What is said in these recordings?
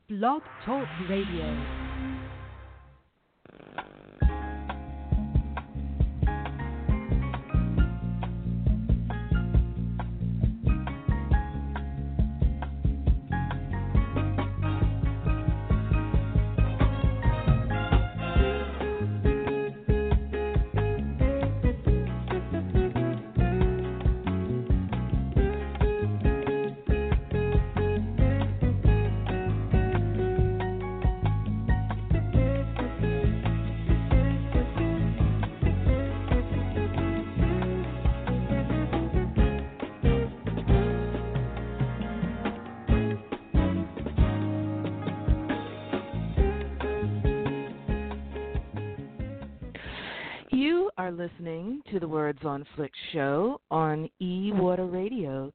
Blog Talk Radio. Are listening to the Words on Flick show on eWater Radio,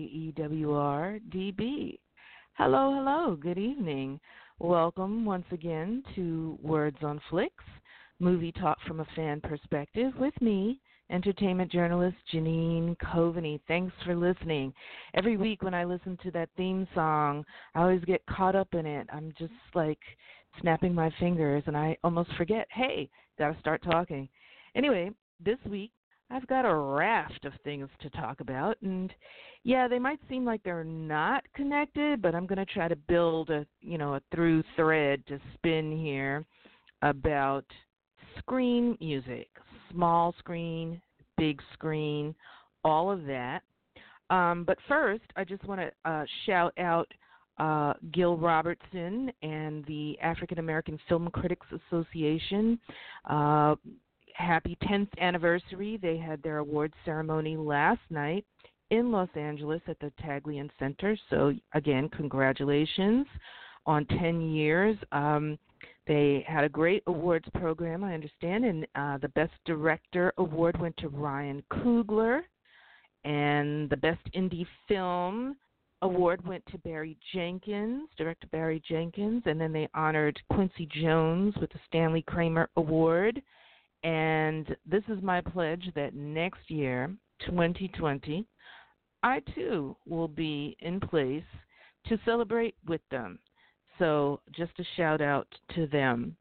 KEWR-DB. Hello, good evening. Welcome once again to Words on Flicks, movie talk from a fan perspective with me, entertainment journalist Janine Coveney. Thanks for listening. Every week when I listen to that theme song, I always get caught up in it. I'm just like snapping my fingers and I almost forget, hey, got to start talking. Anyway, this week I've got a raft of things to talk about, and yeah, they might seem like they're not connected, but I'm going to try to build a through thread to spin here about screen music, small screen, big screen, all of that. But first, I just want to shout out Gil Robertson and the African American Film Critics Association. Happy 10th anniversary. They had their awards ceremony last night in Los Angeles at the Taglian Center. So, again, congratulations on 10 years. They had a great awards program, I understand, and the Best Director award went to Ryan Coogler, and the Best Indie Film award went to Barry Jenkins, director Barry Jenkins, and then they honored Quincy Jones with the Stanley Kramer Award. And this is my pledge that next year, 2020, I too will be in place to celebrate with them. So just a shout out to them.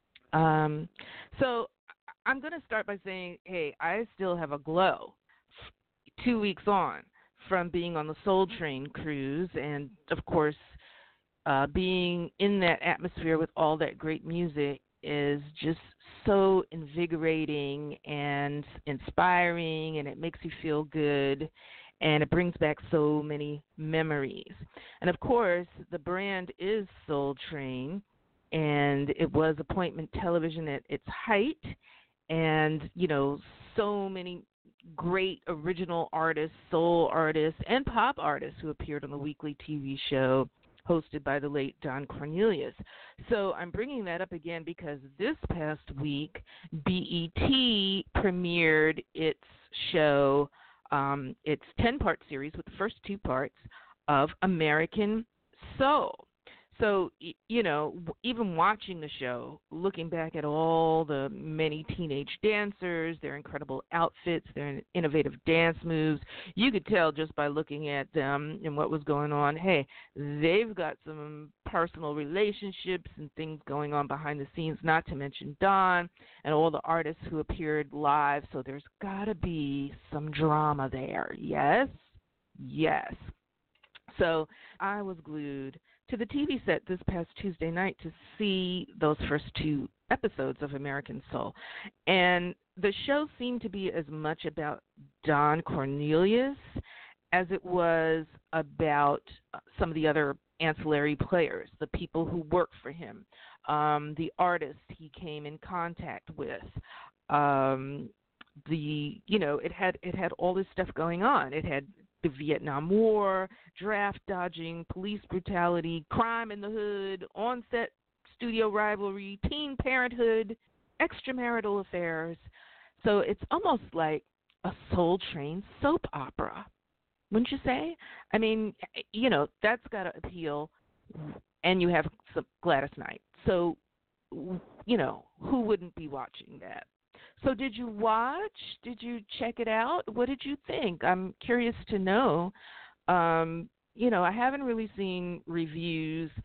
So I'm going to start by saying, hey, I still have a glow 2 weeks on from being on the Soul Train cruise and, of course, being in that atmosphere with all that great music is just so invigorating and inspiring, and it makes you feel good, and it brings back so many memories. And, of course, the brand is Soul Train, and it was appointment television at its height, and, so many great original artists, soul artists, and pop artists who appeared on the weekly TV show hosted by the late Don Cornelius. So I'm bringing that up again because this past week, BET premiered its show, its 10-part series with the first 2 parts of American Soul. So, even watching the show, looking back at all the many teenage dancers, their incredible outfits, their innovative dance moves, you could tell just by looking at them and what was going on, hey, they've got some personal relationships and things going on behind the scenes, not to mention Don and all the artists who appeared live. So there's got to be some drama there. Yes? Yes. So I was glued to the TV set this past Tuesday night to see those first 2 episodes of American Soul. And the show seemed to be as much about Don Cornelius as it was about some of the other ancillary players, the people who work for him, the artists he came in contact with. It had all this stuff going on. It had the Vietnam War, draft dodging, police brutality, crime in the hood, on-set studio rivalry, teen parenthood, extramarital affairs. So it's almost like a Soul Train soap opera, wouldn't you say? I mean, that's got to appeal, and you have some Gladys Knight. So, who wouldn't be watching that? So did you watch? Did you check it out? What did you think? I'm curious to know. I haven't really seen reviews.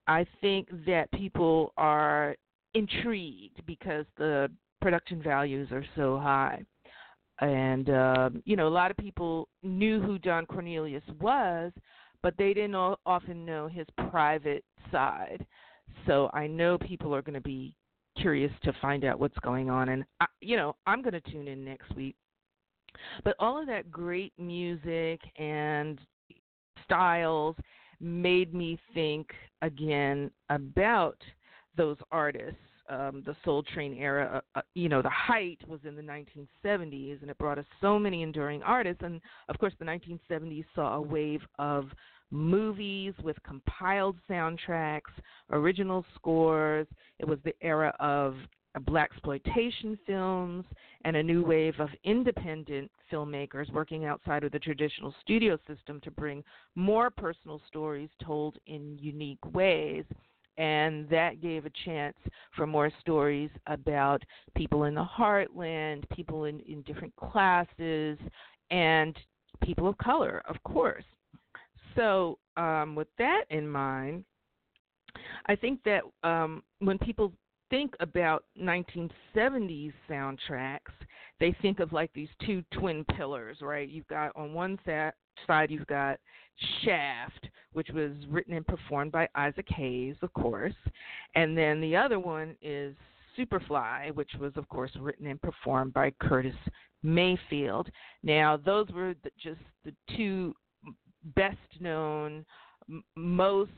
I think that people are intrigued because the production values are so high. And, a lot of people knew who Don Cornelius was, but they didn't often know his private side. So I know people are going to be curious to find out what's going on. And, I'm going to tune in next week. But all of that great music and styles made me think again about those artists. The Soul Train era, the height was in the 1970s, and it brought us so many enduring artists. And of course, the 1970s saw a wave of movies with compiled soundtracks, original scores. It was the era of blaxploitation films and a new wave of independent filmmakers working outside of the traditional studio system to bring more personal stories told in unique ways. And that gave a chance for more stories about people in the heartland, people in different classes, and people of color, of course. So with that in mind, I think that when people think about 1970s soundtracks, they think of like these two twin pillars, right? You've got on one side, you've got Shaft, which was written and performed by Isaac Hayes, of course. And then the other one is Superfly, which was, of course, written and performed by Curtis Mayfield. Now, those were just the two best known, most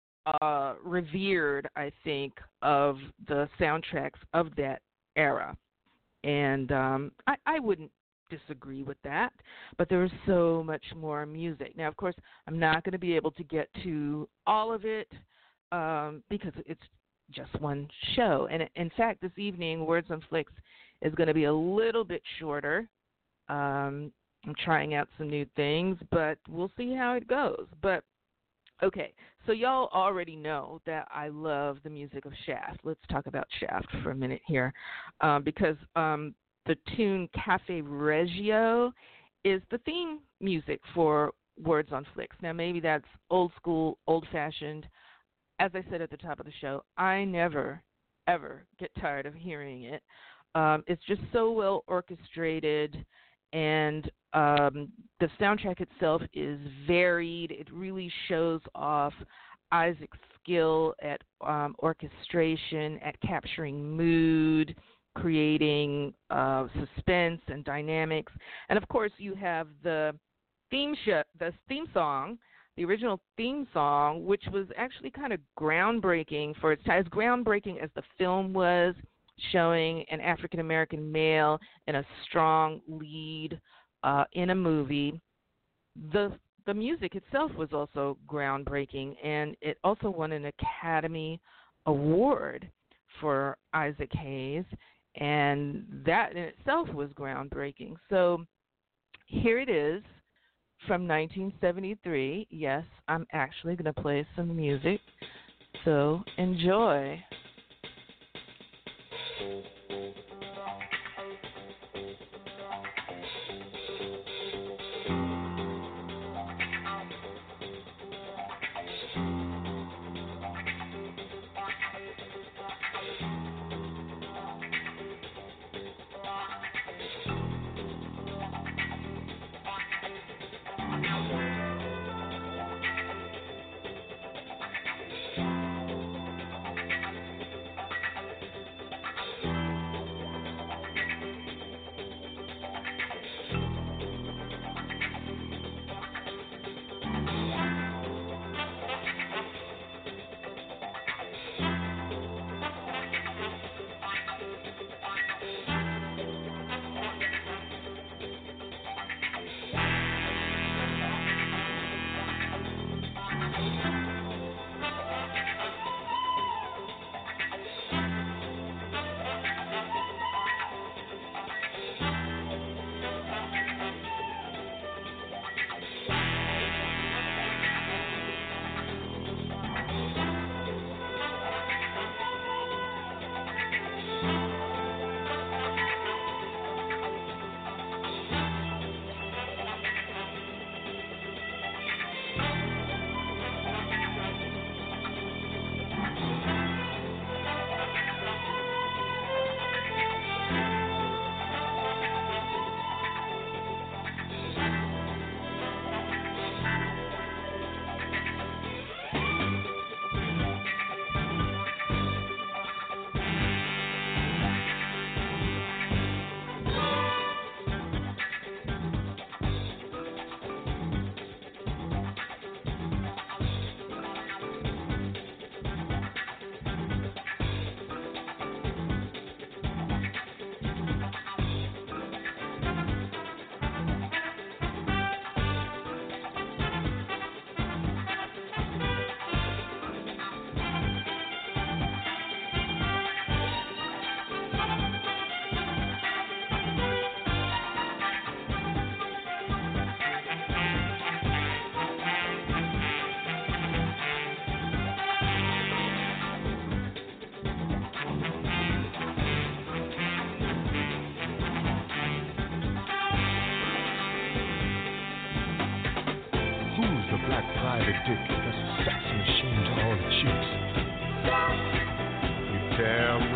revered, I think, of the soundtracks of that era. And I wouldn't disagree with that, but there was so much more music. Now, of course, I'm not going to be able to get to all of it because it's just one show. And in fact, this evening, Words on Flicks is going to be a little bit shorter. I'm trying out some new things, but we'll see how it goes. But okay, so y'all already know that I love the music of Shaft. Let's talk about Shaft for a minute here, because the tune Cafe Reggio is the theme music for Words on Flicks. Now, maybe that's old school, old-fashioned. As I said at the top of the show, I never, ever get tired of hearing it. It's just so well orchestrated, and the soundtrack itself is varied. It really shows off Isaac's skill at orchestration, at capturing mood, creating suspense and dynamics. And of course, you have the theme song, the original theme song, which was actually kind of groundbreaking for its time, as groundbreaking as the film was, showing an African American male in a strong lead in a movie. The music itself was also groundbreaking, and it also won an Academy Award for Isaac Hayes, and that in itself was groundbreaking. So here it is from 1973. Yes, I'm actually going to play some music, so enjoy.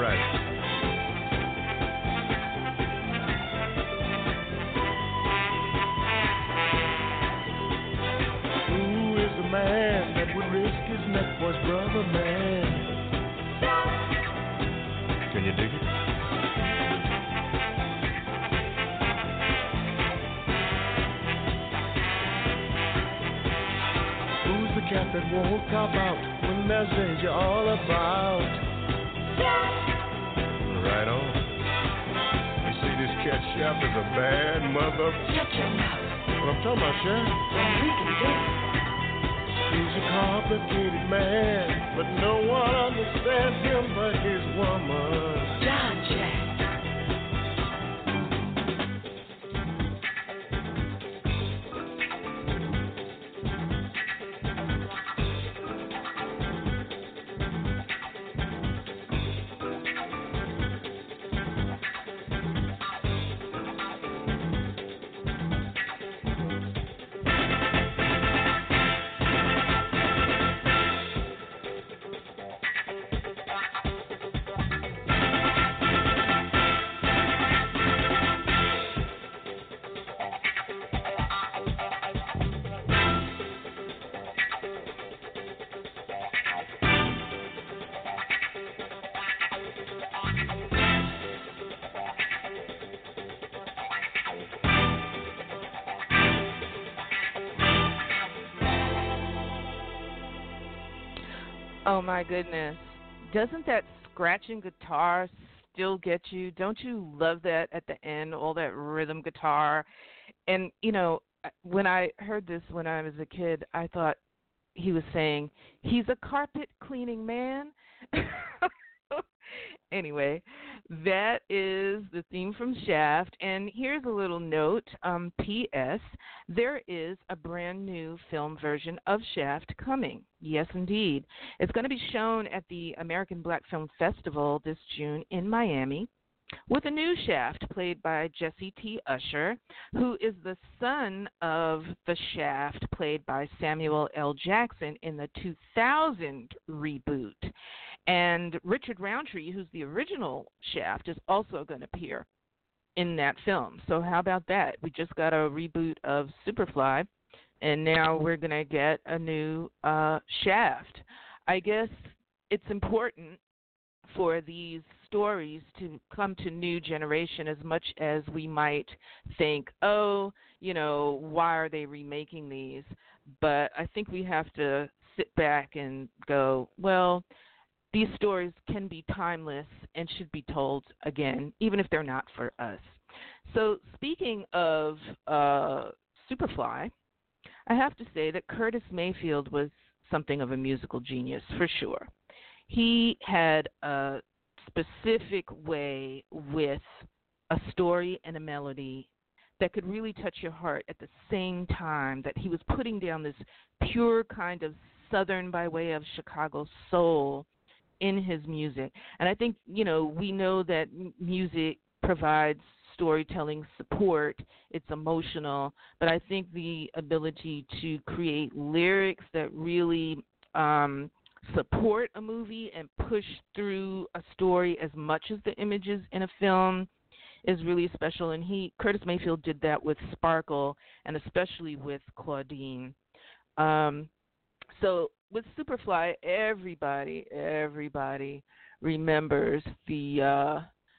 right. Who is the man that would risk his neck for his brother, man? Can you dig it? Who's the cat that won't cop out when there's danger all about? Right on. You see, this cat Chef is a bad mother. Shut your mouth. What I'm talking about, Chef? Well, we can do it. He's a complicated man, but no one understands him but his woman. John Jack. Oh my goodness. Doesn't that scratching guitar still get you? Don't you love that at the end, all that rhythm guitar? And, you know, when I heard this when I was a kid, I thought he was saying, he's a carpet cleaning man. Anyway, that is the theme from Shaft. And here's a little note, P.S. There is a brand new film version of Shaft coming. Yes, indeed. It's going to be shown at the American Black Film Festival this June in Miami with a new Shaft played by Jesse T. Usher, who is the son of the Shaft played by Samuel L. Jackson in the 2000 reboot. And Richard Roundtree, who's the original Shaft, is also going to appear in that film. So how about that? We just got a reboot of Superfly, and now we're going to get a new Shaft. I guess it's important for these stories to come to new generation as much as we might think, oh, you know, why are they remaking these? But I think we have to sit back and go, well, these stories can be timeless and should be told again, even if they're not for us. So speaking of Superfly, I have to say that Curtis Mayfield was something of a musical genius, for sure. He had a specific way with a story and a melody that could really touch your heart at the same time that he was putting down this pure kind of Southern by way of Chicago soul in his music. And I think, you know, we know that music provides storytelling support. It's emotional. But I think the ability to create lyrics that really support a movie and push through a story as much as the images in a film is really special. And Curtis Mayfield did that with Sparkle and especially with Claudine. So with Superfly, everybody remembers the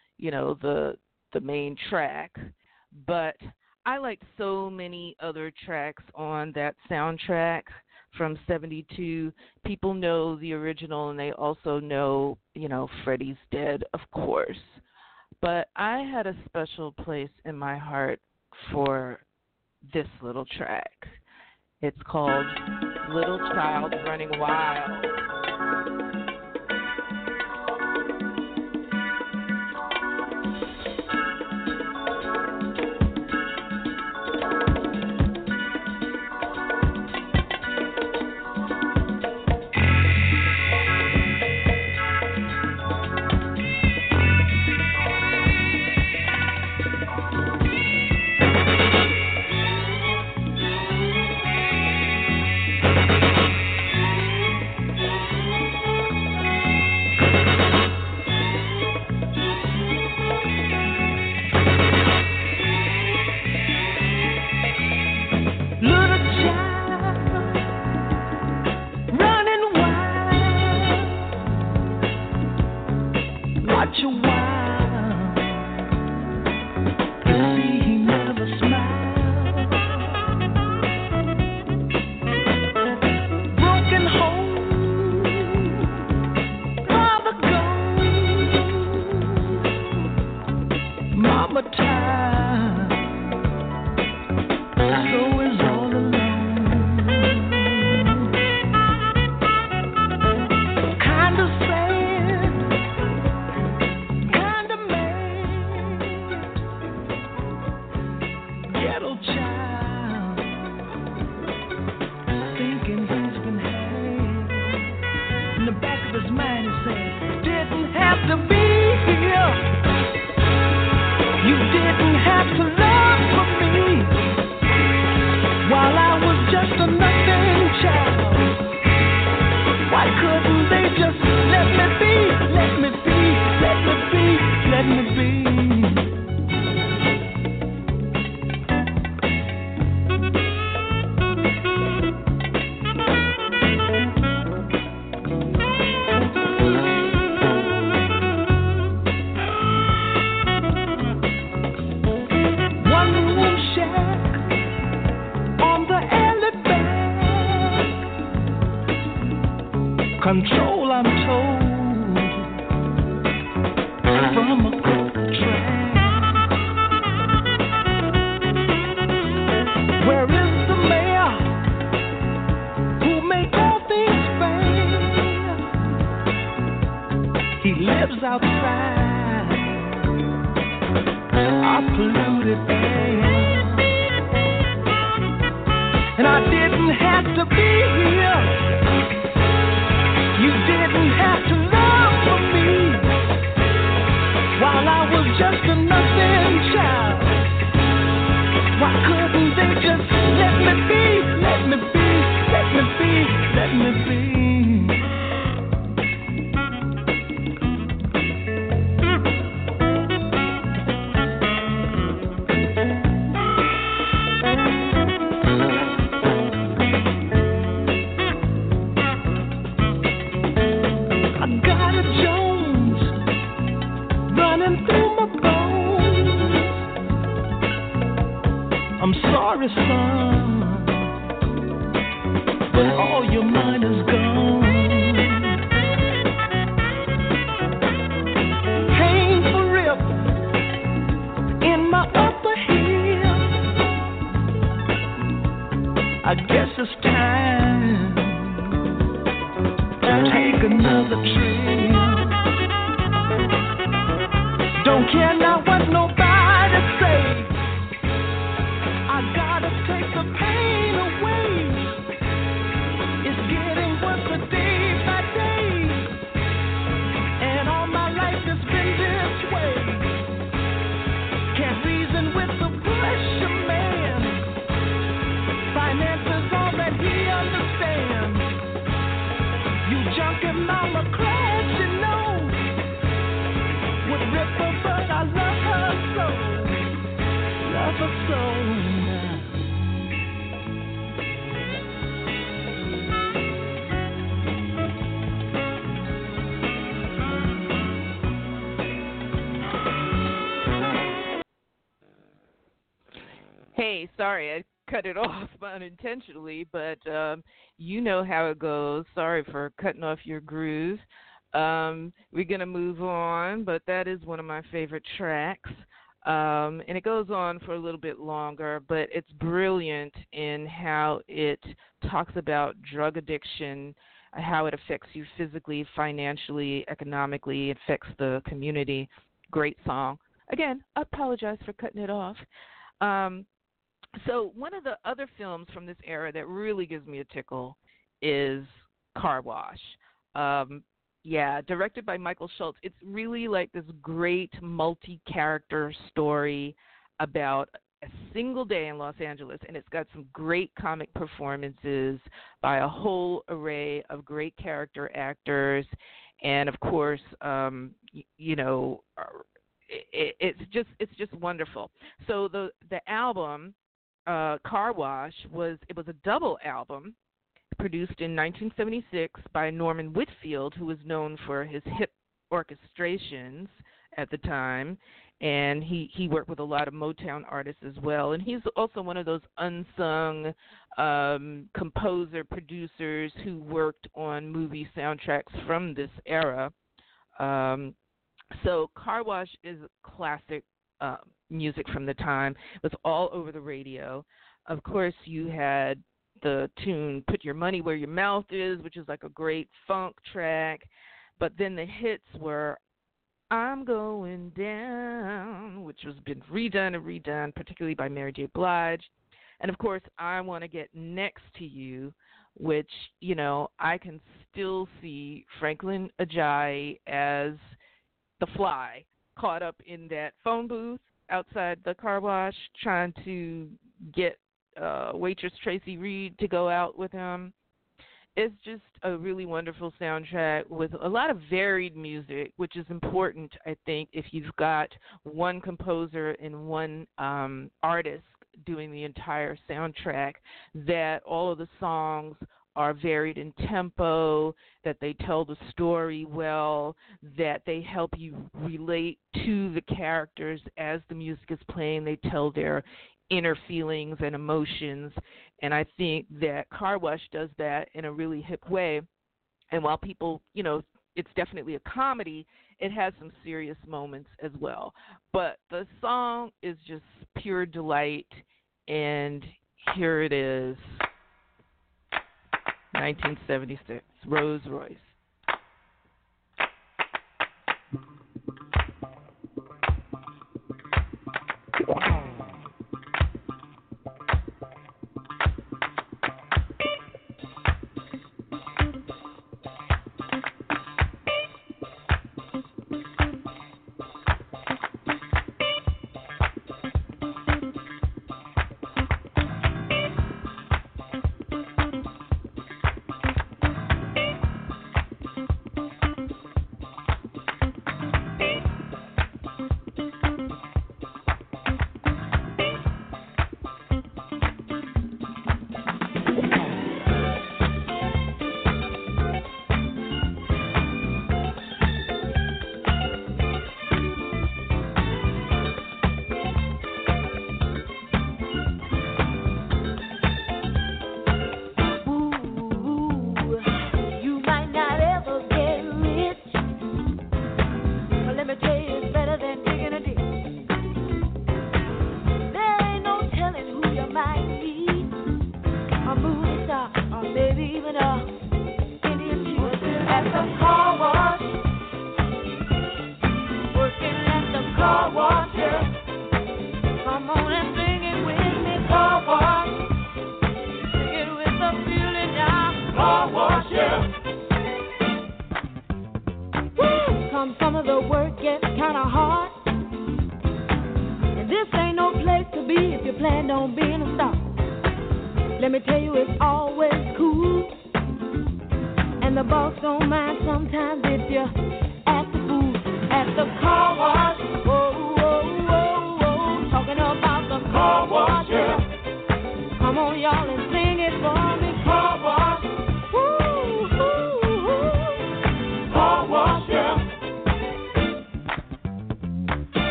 main track, but I liked so many other tracks on that soundtrack from '72. People know the original, and they also know, you know, Freddie's Dead, of course. But I had a special place in my heart for this little track. It's called Little Child Running Wild. just let me be, let me be, let me be, let me be. Control, I'm told, from a good track. Where is the mayor who make all things fair? He lives outside our polluted air, and I didn't have to be here. You didn't have to love for me while I was just a nothing child. Why couldn't they just let me be, let me be, let me be, let me be? Sorry, son, but all your mind is gone. Painful rip in my upper heel. I guess it's time to take another trip. Don't care now what nobody says. I gotta take the pain away. It's getting worse day by day, and all my life has been this way. Can't reason with the pressure man. Finance is all that he understands. You junkie mama crash, you know, would rip her, but I love her so, love her so. Hey, sorry, I cut it off unintentionally, but you know how it goes. Sorry for cutting off your groove. We're going to move on, but that is one of my favorite tracks. And it goes on for a little bit longer, but it's brilliant in how it talks about drug addiction, how it affects you physically, financially, economically, it affects the community. Great song. Again, I apologize for cutting it off. So one of the other films from this era that really gives me a tickle is Car Wash. Directed by Michael Schultz. It's really like this great multi-character story about a single day in Los Angeles, and it's got some great comic performances by a whole array of great character actors, and of course, it's just wonderful. So the album Car Wash was a double album produced in 1976 by Norman Whitfield, who was known for his hip orchestrations at the time, and he worked with a lot of Motown artists as well. And he's also one of those unsung composer producers who worked on movie soundtracks from this era. So Car Wash is classic music from the time. It was all over the radio. Of course, you had the tune Put Your Money Where Your Mouth Is, which is like a great funk track. But then the hits were I'm Going Down, which has been redone and redone, particularly by Mary J. Blige. And, of course, I Want to Get Next to You, which, you know, I can still see Franklin Ajayi as the Fly caught up in that phone booth outside the car wash trying to get waitress Tracy Reed to go out with him. it's just a really wonderful soundtrack with a lot of varied music, which is important, I think, if you've got one composer and one artist doing the entire soundtrack, that all of the songs are varied in tempo, that they tell the story well, that they help you relate to the characters as the music is playing. They tell their inner feelings and emotions. And I think that Car Wash does that in a really hip way. And while people, it's definitely a comedy, it has some serious moments as well. But the song is just pure delight. And here it is, 1976, Rolls Royce.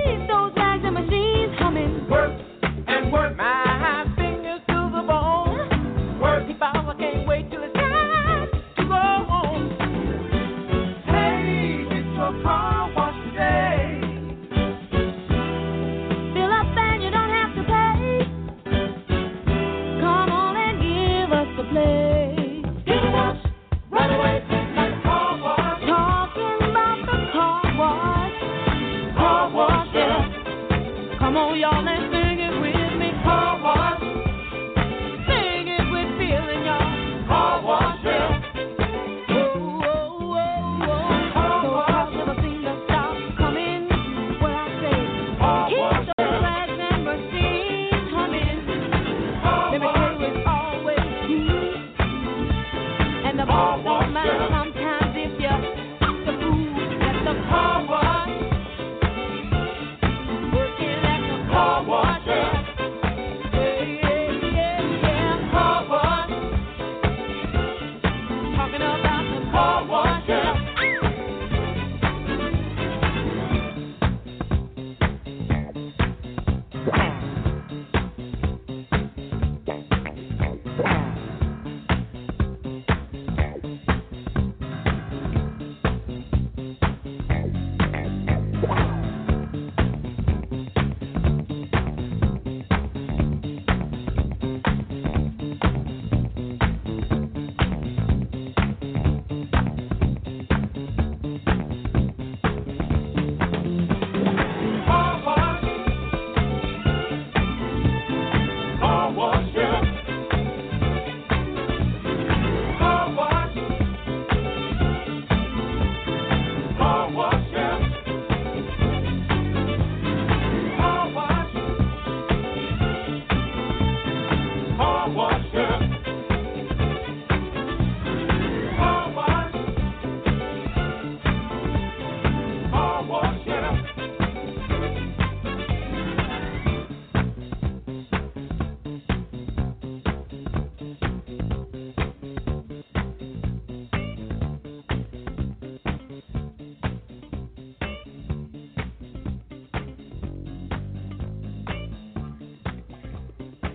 Keep those bags and machines humming. Work and work. My fingers to the bone.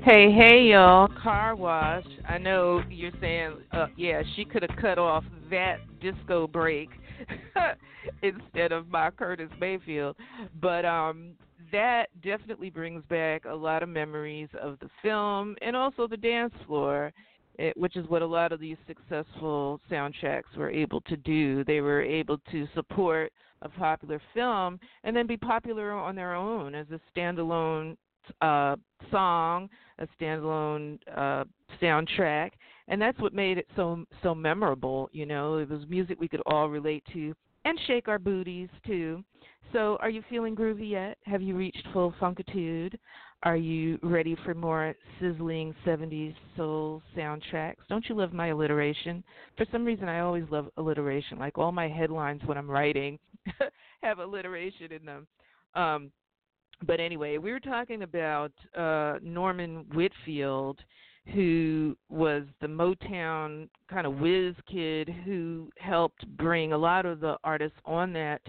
Hey, y'all, Car Wash. I know you're saying, yeah, she could have cut off that disco break instead of my Curtis Mayfield. But that definitely brings back a lot of memories of the film and also the dance floor, which is what a lot of these successful soundtracks were able to do. They were able to support a popular film and then be popular on their own as a standalone song, a standalone soundtrack, and that's what made it so memorable. You know, it was music we could all relate to and shake our booties too. So, are you feeling groovy yet? Have you reached full funkitude? Are you ready for more sizzling 70s soul soundtracks? Don't you love my alliteration? For some reason, I always love alliteration. Like all my headlines when I'm writing have alliteration in them. But anyway, we were talking about Norman Whitfield, who was the Motown kind of whiz kid who helped bring a lot of the artists on that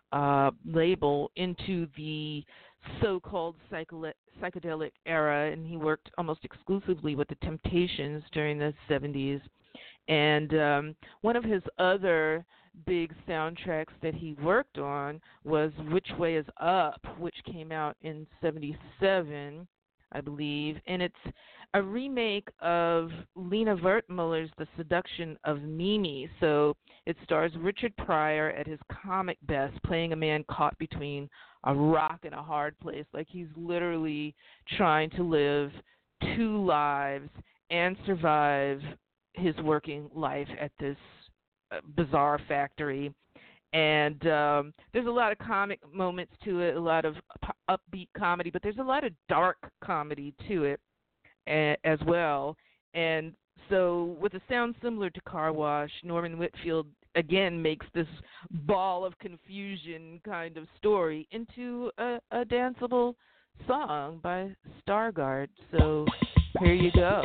label into the so-called psychedelic era, and he worked almost exclusively with the Temptations during the 70s. And one of his other big soundtracks that he worked on was Which Way Is Up, which came out in 77, I believe, and it's a remake of Lena Wertmüller's The Seduction of Mimi. So it stars Richard Pryor at his comic best, playing a man caught between a rock and a hard place, like he's literally trying to live two lives and survive his working life at this bizarre factory. And there's a lot of comic moments to it, a lot of upbeat comedy, but there's a lot of dark comedy to it as well. And so with a sound similar to Car Wash, Norman Whitfield again makes this ball of confusion kind of story into a danceable song by Stargard. So here you go.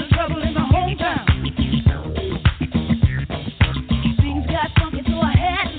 Things got funky, so I had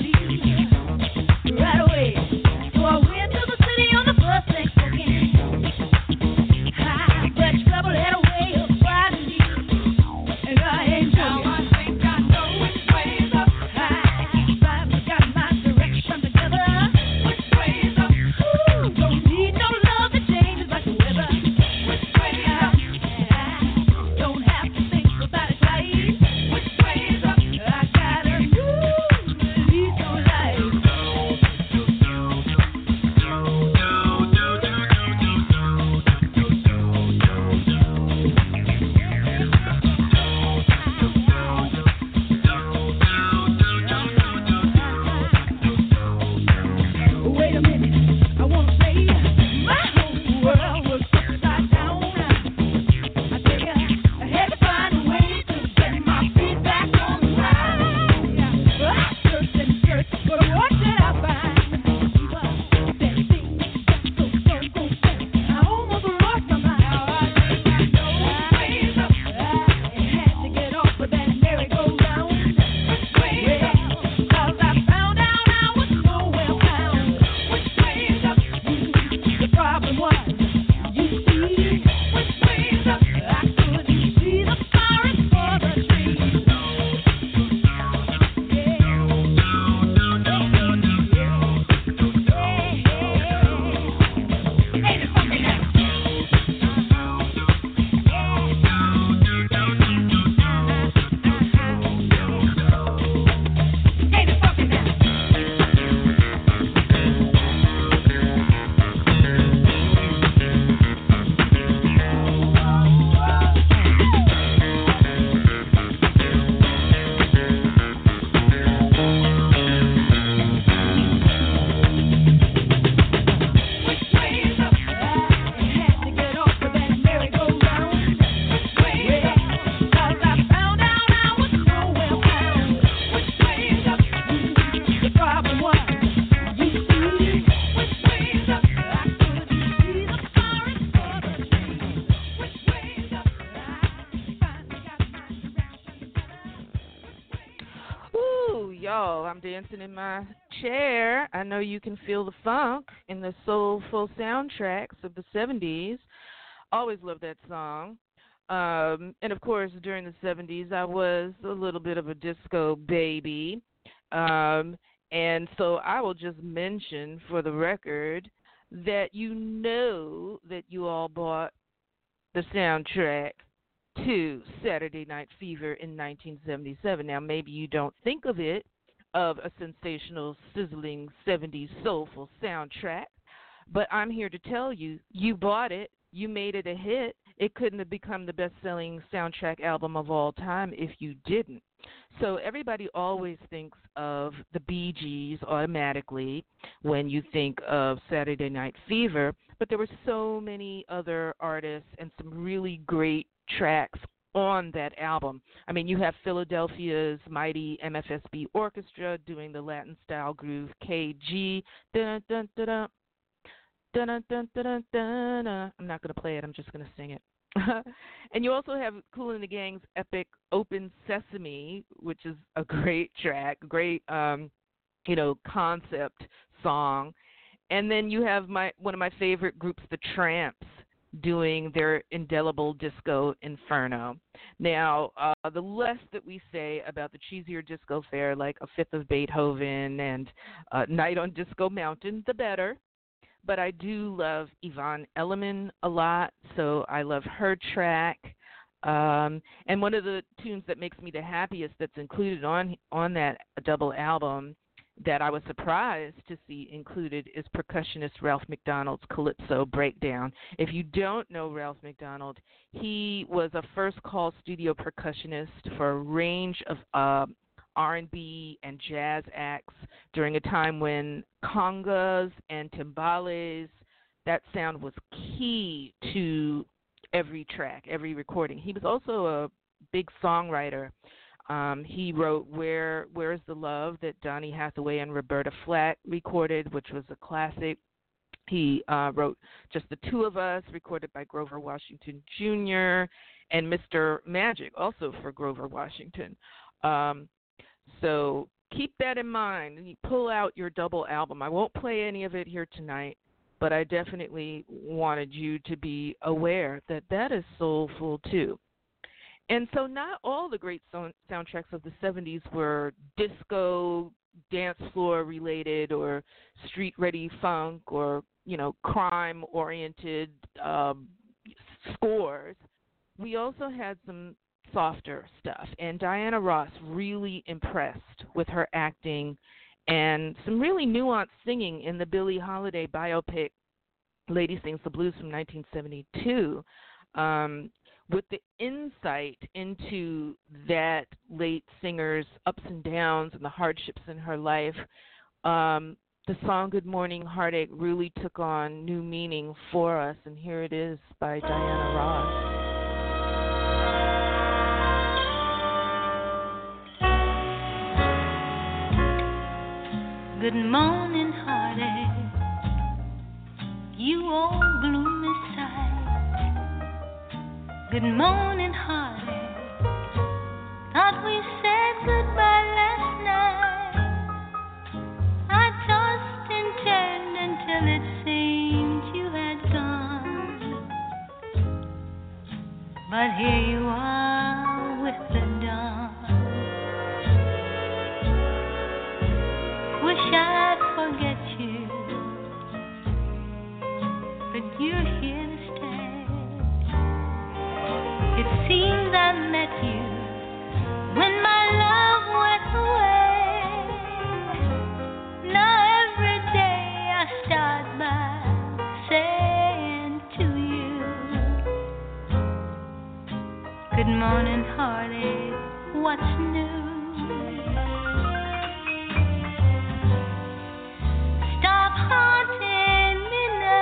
y'all, I'm dancing in my chair. I know you can feel the funk in the soulful soundtracks of the 70s. Always loved that song. And of course, during the 70s, I was a little bit of a disco baby. And so I will just mention for the record that you know that you all bought the soundtrack to Saturday Night Fever in 1977. Now, maybe you don't think of it of a sensational, sizzling 70s soulful soundtrack, but I'm here to tell you, you bought it, you made it a hit. It couldn't have become the best-selling soundtrack album of all time if you didn't. So everybody always thinks of the Bee Gees automatically when you think of Saturday Night Fever, but there were so many other artists and some really great tracks on that album. I mean, you have Philadelphia's mighty MFSB Orchestra doing the Latin-style groove KG. Dun, dun, dun, dun. Dun, dun, dun, dun, dun, dun. I'm not going to play it. I'm just going to sing it. And you also have Kool and the Gang's epic Open Sesame, which is a great track, great, concept song. And then you have one of my favorite groups, the Tramps, doing their indelible disco Inferno. Now, the less that we say about the cheesier disco fare, like A Fifth of Beethoven and Night on Disco Mountain, the better. But I do love Yvonne Elliman a lot, so I love her track. And one of the tunes that makes me the happiest that's included on that double album that I was surprised to see included is percussionist Ralph McDonald's Calypso Breakdown. If you don't know Ralph McDonald, he was a first-call studio percussionist for a range of R&B and jazz acts during a time when congas and timbales, that sound was key to every track, every recording. He was also a big songwriter. He wrote Where's the Love that Donny Hathaway and Roberta Flack recorded, which was a classic. He wrote Just the Two of Us, recorded by Grover Washington Jr., and Mr. Magic, also for Grover Washington. So keep that in mind, and you pull out your double album. I won't play any of it here tonight, but I definitely wanted you to be aware that that is soulful too. And so not all the great soundtracks of the 70s were disco, dance floor related, or street ready funk, or, crime oriented scores. We also had some softer stuff, and Diana Ross really impressed with her acting and some really nuanced singing in the Billie Holiday biopic Lady Sings the Blues from 1972, with the insight into that late singer's ups and downs and the hardships in her life. The song Good Morning Heartache really took on new meaning for us, and here it is by Diana Ross. Good morning, heartache, you old gloomy sight. Good morning, heartache, thought we said goodbye last night. I tossed and turned until it seemed you had gone. But here you are with the dawn. Wish I'd forget you, but you're here to stay. It seems I met you when my love went away. Now every day I start by saying to you, good morning, heartache, what's new? Haunting me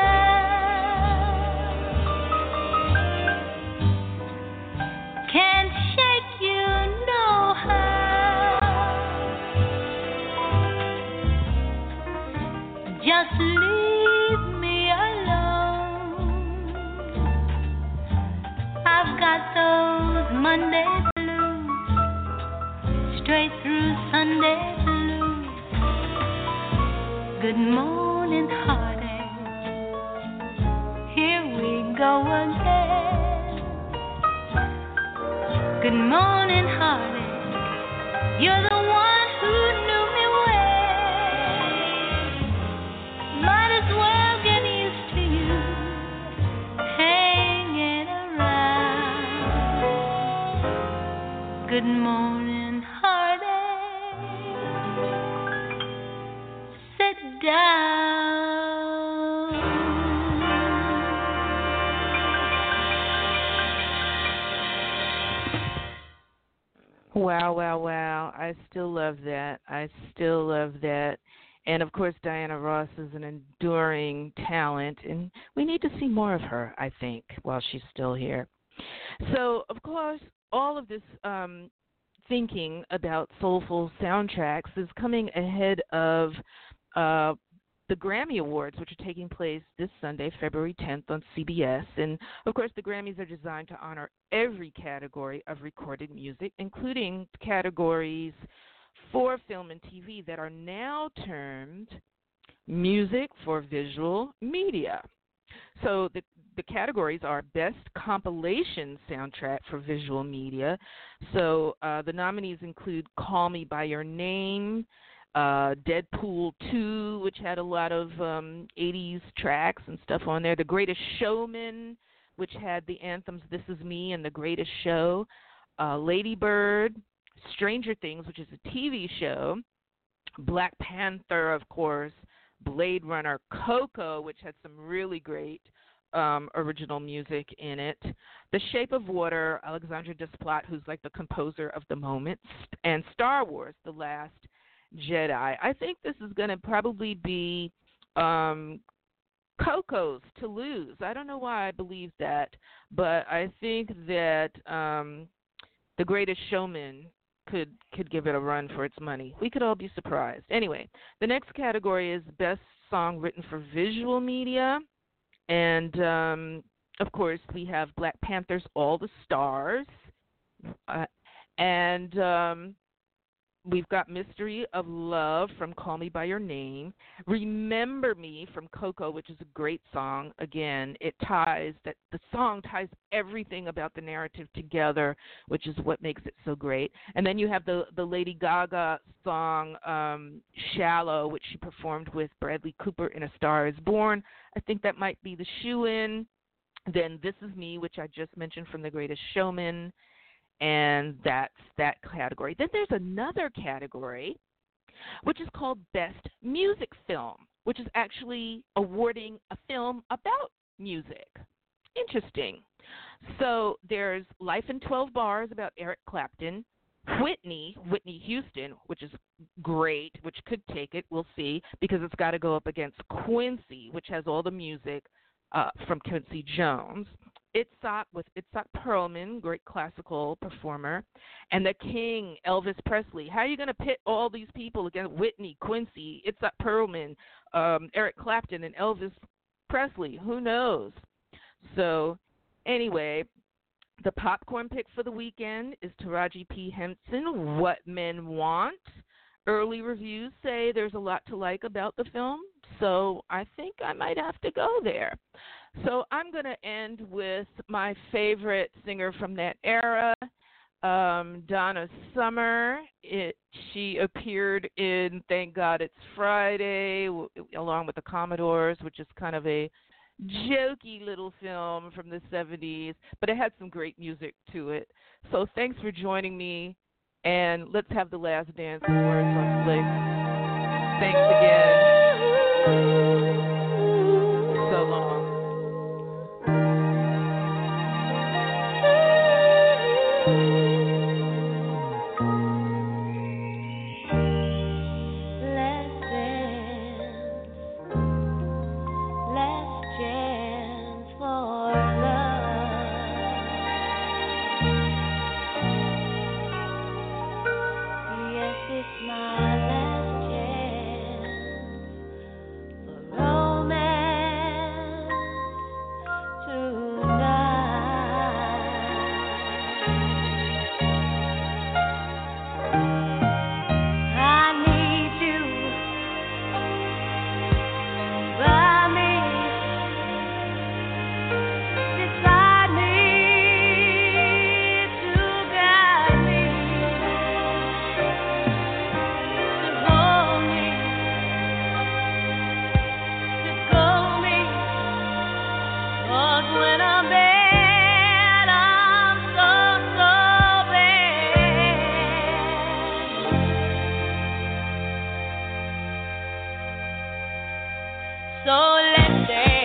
now. Can't shake you no how. Just leave me alone. I've got those Monday blues straight through Sunday blues. Good morning, heartache. Here we go again. Good morning, heartache. You're the one who knew me well. Might as well get used to you hanging around. Good morning, heartache. Sit down. Wow, wow, wow. I still love that. I still love that. And of course, Diana Ross is an enduring talent, and we need to see more of her, I think, while she's still here. So, of course, all of this thinking about soulful soundtracks is coming ahead of the Grammy Awards, which are taking place this Sunday, February 10th on CBS. And, of course, the Grammys are designed to honor every category of recorded music, including categories for film and TV that are now termed music for visual media. So the categories are Best Compilation Soundtrack for Visual Media. So the nominees include Call Me By Your Name, Deadpool 2, which had a lot of 80s tracks and stuff on there, The Greatest Showman, which had the anthems This Is Me and The Greatest Show, Lady Bird, Stranger Things, which is a TV show, Black Panther, of course, Blade Runner, Coco, which had some really great original music in it, The Shape of Water, Alexandre Desplat, who's like the composer of the moment, and Star Wars, The Last Jedi. I think this is going to probably be Coco's to lose. I don't know why I believe that, but I think that The Greatest Showman could give it a run for its money. We could all be surprised. Anyway, the next category is Best Song Written for Visual Media. And, of course, we have Black Panther's All the Stars. And we've got Mystery of Love from Call Me By Your Name. Remember Me from Coco, which is a great song. Again, the song ties everything about the narrative together, which is what makes it so great. And then you have the Lady Gaga song, Shallow, which she performed with Bradley Cooper in A Star Is Born. I think that might be the shoe-in. Then This Is Me, which I just mentioned from The Greatest Showman. And that's that category. Then there's another category, which is called Best Music Film, which is actually awarding a film about music. Interesting. So there's Life in 12 Bars about Eric Clapton, Whitney Houston, which is great, which could take it, we'll see, because it's got to go up against Quincy, which has all the music from Quincy Jones. Itzhak Perlman, great classical performer, and the King, Elvis Presley. How are you going to pit all these people against Whitney, Quincy, Itzhak Perlman, Eric Clapton, and Elvis Presley? Who knows? So, anyway, the popcorn pick for the weekend is Taraji P. Henson, What Men Want. Early reviews say there's a lot to like about the film, so I think I might have to go there. So I'm going to end with my favorite singer from that era, Donna Summer. She appeared in Thank God It's Friday, along with the Commodores, which is kind of a jokey little film from the 70s, but it had some great music to it. So thanks for joining me, and let's have the last dance with Words on Slick. Thanks again. So long. Yes, it's my last chance. So let's say